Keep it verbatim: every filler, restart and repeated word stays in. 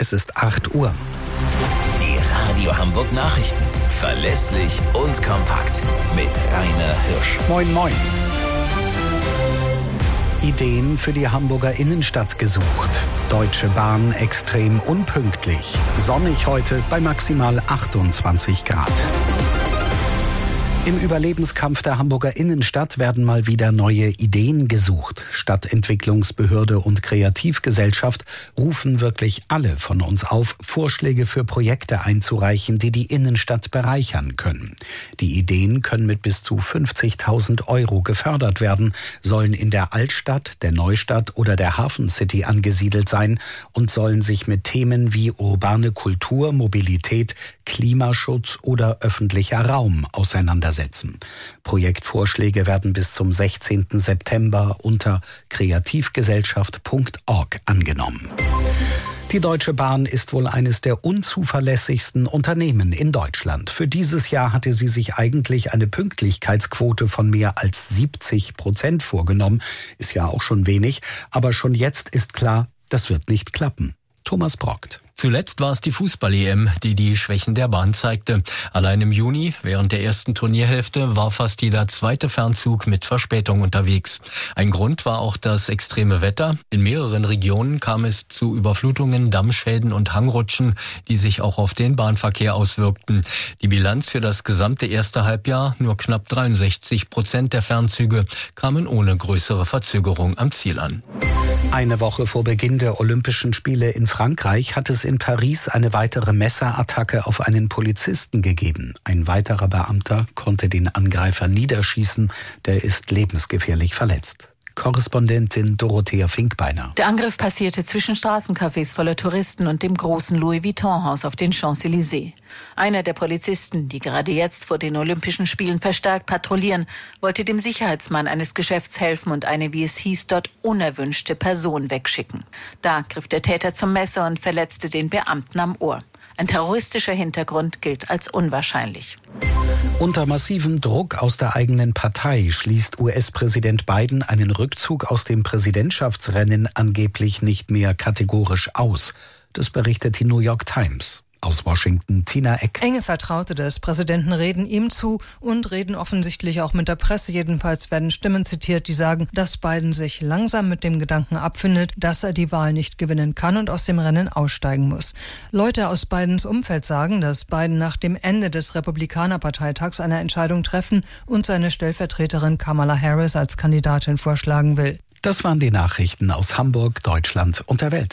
Es ist acht Uhr. Die Radio Hamburg Nachrichten. Verlässlich und kompakt. Mit Rainer Hirsch. Moin, moin. Ideen für die Hamburger Innenstadt gesucht. Deutsche Bahn extrem unpünktlich. Sonnig heute bei maximal achtundzwanzig Grad. Im Überlebenskampf der Hamburger Innenstadt werden mal wieder neue Ideen gesucht. Stadtentwicklungsbehörde und Kreativgesellschaft rufen wirklich alle von uns auf, Vorschläge für Projekte einzureichen, die die Innenstadt bereichern können. Die Ideen können mit bis zu fünfzigtausend Euro gefördert werden, sollen in der Altstadt, der Neustadt oder der Hafen City angesiedelt sein und sollen sich mit Themen wie urbane Kultur, Mobilität, Klimaschutz oder öffentlicher Raum auseinandersetzen. Projektvorschläge werden bis zum sechzehnten September unter kreativgesellschaft punkt org angenommen. Die Deutsche Bahn ist wohl eines der unzuverlässigsten Unternehmen in Deutschland. Für dieses Jahr hatte sie sich eigentlich eine Pünktlichkeitsquote von mehr als siebzig Prozent vorgenommen. Ist ja auch schon wenig, aber schon jetzt ist klar, das wird nicht klappen. Thomas Brockt. Zuletzt war es die Fußball-E M, die die Schwächen der Bahn zeigte. Allein im Juni, während der ersten Turnierhälfte, war fast jeder zweite Fernzug mit Verspätung unterwegs. Ein Grund war auch das extreme Wetter. In mehreren Regionen kam es zu Überflutungen, Dammschäden und Hangrutschen, die sich auch auf den Bahnverkehr auswirkten. Die Bilanz für das gesamte erste Halbjahr: nur knapp dreiundsechzig Prozent der Fernzüge kamen ohne größere Verzögerung am Ziel an. Eine Woche vor Beginn der Olympischen Spiele in Frankreich hat es in Paris eine weitere Messerattacke auf einen Polizisten gegeben. Ein weiterer Beamter konnte den Angreifer niederschießen. Der ist lebensgefährlich verletzt. Korrespondentin Dorothea Finkbeiner. Der Angriff passierte zwischen Straßencafés voller Touristen und dem großen Louis Vuitton-Haus auf den Champs-Élysées. Einer der Polizisten, die gerade jetzt vor den Olympischen Spielen verstärkt patrouillieren, wollte dem Sicherheitsmann eines Geschäfts helfen und eine, wie es hieß, dort unerwünschte Person wegschicken. Da griff der Täter zum Messer und verletzte den Beamten am Ohr. Ein terroristischer Hintergrund gilt als unwahrscheinlich. Unter massivem Druck aus der eigenen Partei schließt U S-Präsident Biden einen Rückzug aus dem Präsidentschaftsrennen angeblich nicht mehr kategorisch aus. Das berichtet die New York Times. Aus Washington, Tina Eck. Enge Vertraute des Präsidenten reden ihm zu und reden offensichtlich auch mit der Presse. Jedenfalls werden Stimmen zitiert, die sagen, dass Biden sich langsam mit dem Gedanken abfindet, dass er die Wahl nicht gewinnen kann und aus dem Rennen aussteigen muss. Leute aus Bidens Umfeld sagen, dass Biden nach dem Ende des Republikanerparteitags eine Entscheidung treffen und seine Stellvertreterin Kamala Harris als Kandidatin vorschlagen will. Das waren die Nachrichten aus Hamburg, Deutschland und der Welt.